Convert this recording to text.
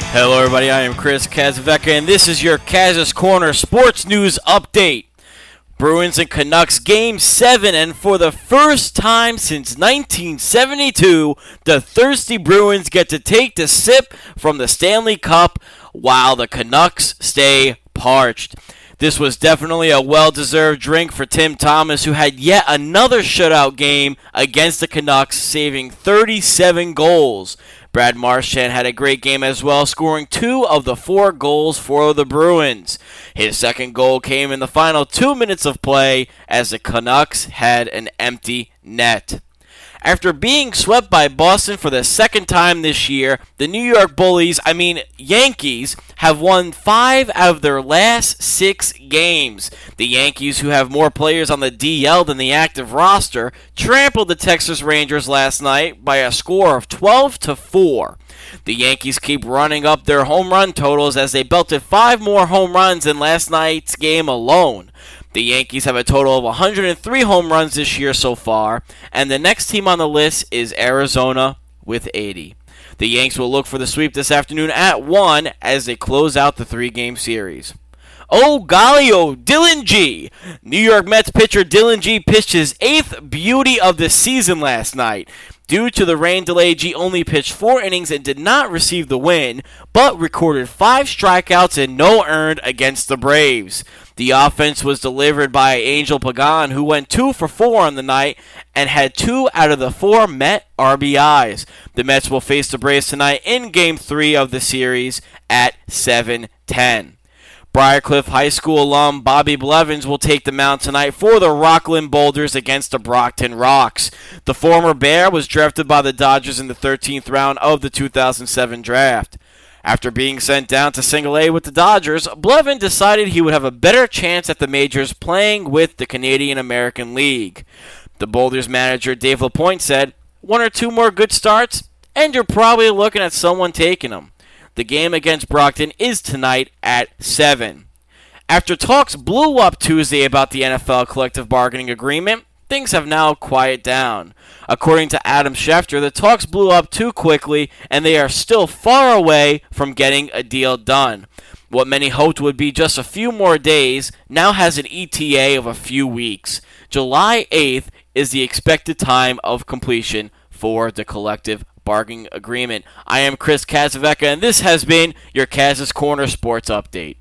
Hello everybody, I am Chris Kazavecka, and this is your Kaz's Corner Sports News Update. Bruins and Canucks Game 7, and for the first time since 1972, the thirsty Bruins get to take the sip from the Stanley Cup while the Canucks stay parched. This was definitely a well-deserved drink for Tim Thomas, who had yet another shutout game against the Canucks, saving 37 goals. Brad Marchand had a great game as well, scoring 2 of the 4 goals for the Bruins. His second goal came in the final 2 minutes of play as the Canucks had an empty net. After being swept by Boston for the second time this year, the New York Yankees, have won 5 out of their last 6 games. The Yankees, who have more players on the DL than the active roster, trampled the Texas Rangers last night by a score of 12-4. The Yankees keep running up their home run totals as they belted 5 more home runs in last night's game alone. The Yankees have a total of 103 home runs this year so far, and the next team on the list is Arizona with 80. The Yanks will look for the sweep this afternoon at 1 as they close out the 3-game series. Oh golly, Dylan G! New York Mets pitcher Dylan G pitched his 8th beauty of the season last night. Due to the rain delay, G only pitched 4 innings and did not receive the win, but recorded 5 strikeouts and no earned against the Braves. The offense was delivered by Angel Pagan, who went 2 for 4 on the night and had 2 out of the 4 Met RBIs. The Mets will face the Braves tonight in Game 3 of the series at 7:10. Briarcliff High School alum Bobby Blevins will take the mound tonight for the Rockland Boulders against the Brockton Rocks. The former Bear was drafted by the Dodgers in the 13th round of the 2007 draft. After being sent down to Single A with the Dodgers, Blevins decided he would have a better chance at the majors playing with the Canadian American League. The Boulders manager Dave LaPointe said, "1 or 2 more good starts, and you're probably looking at someone taking them." The game against Brockton is tonight at 7. After talks blew up Tuesday about the NFL collective bargaining agreement, things have now quieted down. According to Adam Schefter, the talks blew up too quickly, and they are still far away from getting a deal done. What many hoped would be just a few more days now has an ETA of a few weeks. July 8th is the expected time of completion for the collective bargaining agreement. I am Chris Kazavecka, and this has been your Kaz's Corner Sports Update.